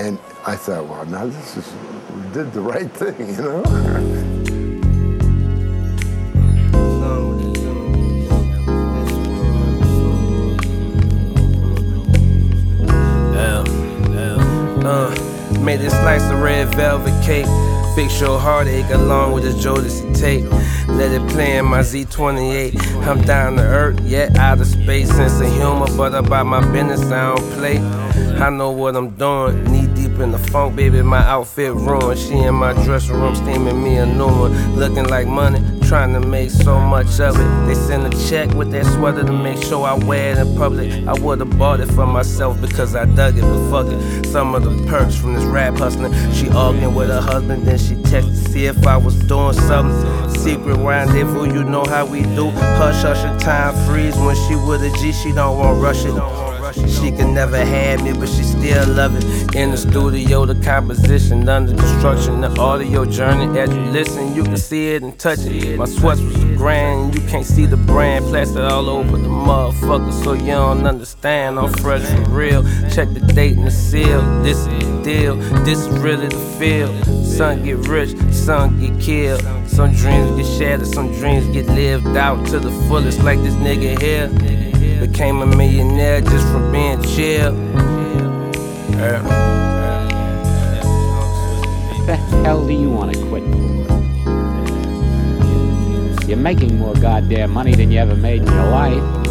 And I thought, well, now we did the right thing, you know? Made this slice of red velvet cake. Fix your heartache along with this Jodeci tape. Let it play in my Z28. I'm down to earth, yet out of space. Sense of humor, but about my business I don't play. I know what I'm doing. Knee deep in the funk, baby, my outfit ruined. She in my dressing room steaming me a new one. Looking like money, trying to make so much of it. They send a check with that sweater to make sure I wear it in public. I would've bought it for myself because I dug it, but fuck it. Some of the perks from this rap hustling. She arguing with her husband, then she texted to see if I was doing something. Secret rendezvous, you know how we do. Hush, hush, and time freeze. When she with a G, she don't want rush it. She can never have me, but she still love it. In the studio, the composition under construction, the audio journey. As you listen, you can see it and touch it. My sweats was the grand, you can't see the brand. Plastered all over the motherfucker, so you don't understand. I'm fresh for real. Check the date and the seal. This is the deal. This is really the feel. Some get rich, some get killed. Some dreams get shattered, some dreams get lived out to the fullest. Like this nigga here. Became a millionaire just from being chill. What the hell do you want to quit for? You're making more goddamn money than you ever made in your life.